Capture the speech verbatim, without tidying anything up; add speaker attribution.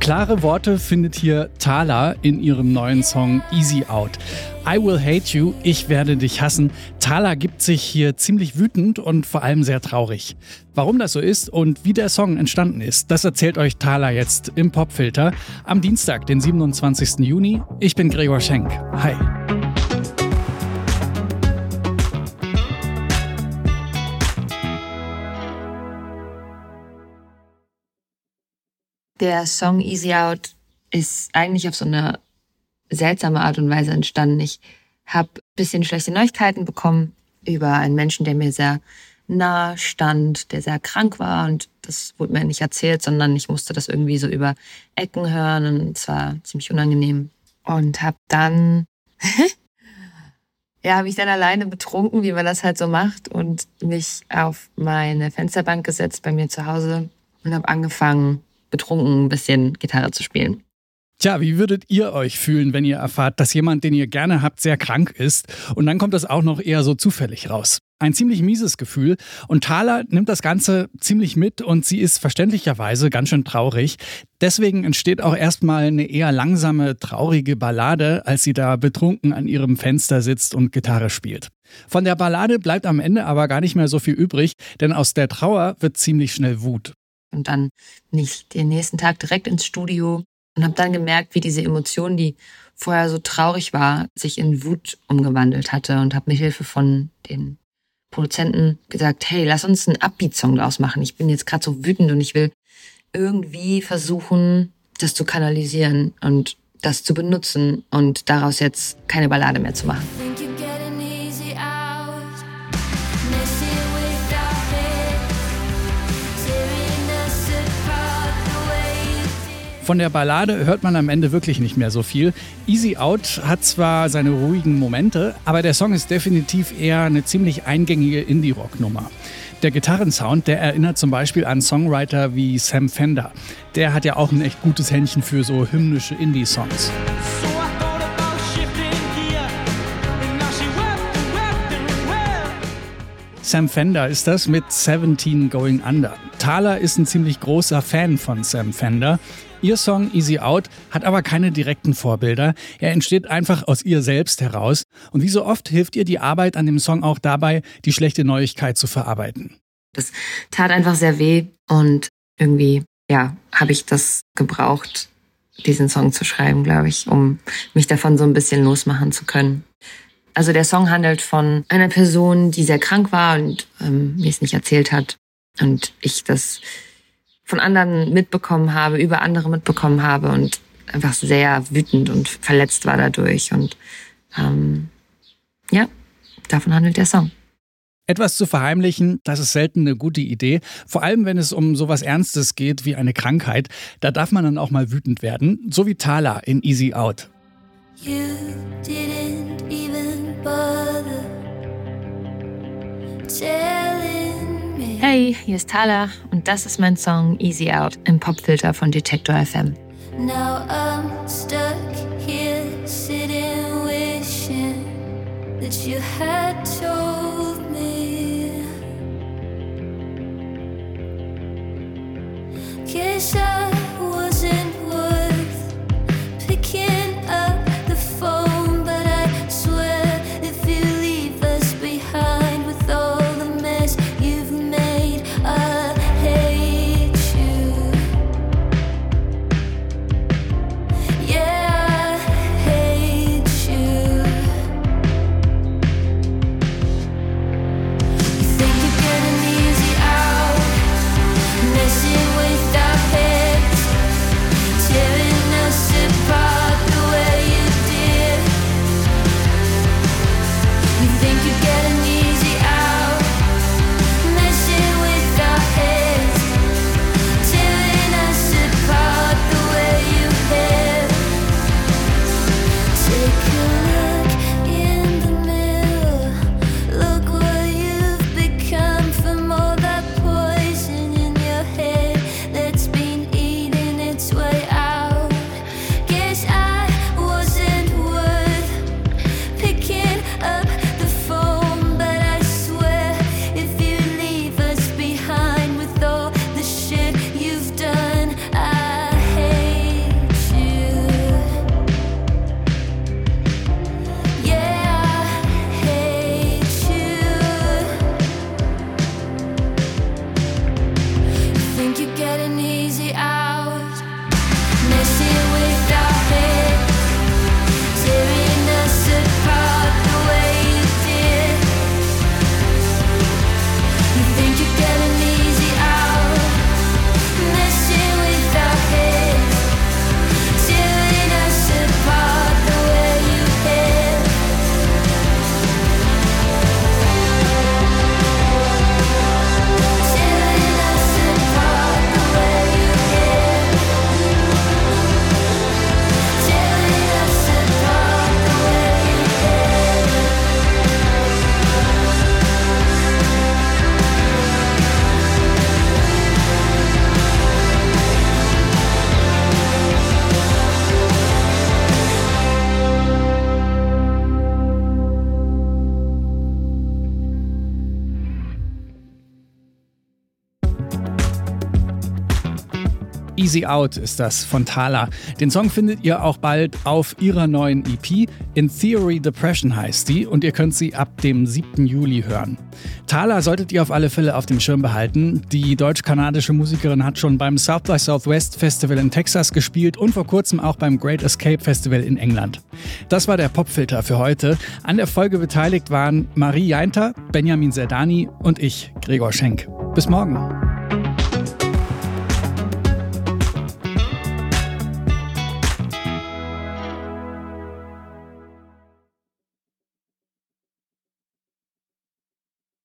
Speaker 1: Klare Worte findet hier Thaler in ihrem neuen Song Easy Out. I will hate you, ich werde dich hassen. Thaler gibt sich hier ziemlich wütend und vor allem sehr traurig. Warum das so ist und wie der Song entstanden ist, das erzählt euch Thaler jetzt im Popfilter am Dienstag, den siebenundzwanzigsten Juni. Ich bin Gregor Schenk. Hi.
Speaker 2: Der Song Easy Out ist eigentlich auf so eine seltsame Art und Weise entstanden. Ich habe ein bisschen schlechte Neuigkeiten bekommen über einen Menschen, der mir sehr nah stand, der sehr krank war. Und das wurde mir nicht erzählt, sondern ich musste das irgendwie so über Ecken hören. Und es war ziemlich unangenehm. Und habe dann, ja, habe ich dann alleine betrunken, wie man das halt so macht. Und mich auf meine Fensterbank gesetzt bei mir zu Hause und habe angefangen, betrunken ein bisschen Gitarre zu spielen.
Speaker 1: Tja, wie würdet ihr euch fühlen, wenn ihr erfahrt, dass jemand, den ihr gerne habt, sehr krank ist? Und dann kommt das auch noch eher so zufällig raus. Ein ziemlich mieses Gefühl. Und Thaler nimmt das Ganze ziemlich mit und sie ist verständlicherweise ganz schön traurig. Deswegen entsteht auch erstmal eine eher langsame, traurige Ballade, als sie da betrunken an ihrem Fenster sitzt und Gitarre spielt. Von der Ballade bleibt am Ende aber gar nicht mehr so viel übrig, denn aus der Trauer wird ziemlich schnell Wut.
Speaker 2: Und dann bin ich den nächsten Tag direkt ins Studio und habe dann gemerkt, wie diese Emotion, die vorher so traurig war, sich in Wut umgewandelt hatte und habe mit Hilfe von den Produzenten gesagt, hey, lass uns einen Upbeat-Song draus machen. Ich bin jetzt gerade so wütend und ich will irgendwie versuchen, das zu kanalisieren und das zu benutzen und daraus jetzt keine Ballade mehr zu machen.
Speaker 1: Von der Ballade hört man am Ende wirklich nicht mehr so viel. Easy Out hat zwar seine ruhigen Momente, aber der Song ist definitiv eher eine ziemlich eingängige Indie-Rock-Nummer. Der Gitarrensound, der erinnert zum Beispiel an Songwriter wie Sam Fender. Der hat ja auch ein echt gutes Händchen für so hymnische Indie-Songs. Sam Fender ist das mit seventeen Going Under. Thaler ist ein ziemlich großer Fan von Sam Fender. Ihr Song Easy Out hat aber keine direkten Vorbilder. Er entsteht einfach aus ihr selbst heraus. Und wie so oft hilft ihr die Arbeit an dem Song auch dabei, die schlechte Neuigkeit zu verarbeiten.
Speaker 2: Das tat einfach sehr weh und irgendwie, ja, habe ich das gebraucht, diesen Song zu schreiben, glaube ich, um mich davon so ein bisschen losmachen zu können. Also der Song handelt von einer Person, die sehr krank war und ähm, mir es nicht erzählt hat. Und ich das von anderen mitbekommen habe, über andere mitbekommen habe und einfach sehr wütend und verletzt war dadurch. Und ähm, ja, davon handelt der Song.
Speaker 1: Etwas zu verheimlichen, das ist selten eine gute Idee. Vor allem, wenn es um sowas Ernstes geht wie eine Krankheit. Da darf man dann auch mal wütend werden. So wie Thaler in Easy Out.
Speaker 3: You didn't even bother telling me.
Speaker 2: Hey, hier ist Thaler und das ist mein Song Easy Out im Popfilter von Detektor F M.
Speaker 3: Now I'm stuck here sitting wishing that you had told me. 'Cause I wasn't worth picking up the phone, but I swear if you leave us behind with all the mess you've made, I hate you. Yeah, I hate you. You think you're getting easy out, messing with our heads.
Speaker 1: Easy Out ist das von Thala. Den Song findet ihr auch bald auf ihrer neuen E P. In Theory Depression heißt die und ihr könnt sie ab dem siebten Juli hören. Thala solltet ihr auf alle Fälle auf dem Schirm behalten. Die deutsch-kanadische Musikerin hat schon beim South by Southwest Festival in Texas gespielt und vor kurzem auch beim Great Escape Festival in England. Das war der Popfilter für heute. An der Folge beteiligt waren Marie Jainter, Benjamin Serdani und ich, Gregor Schenk. Bis morgen.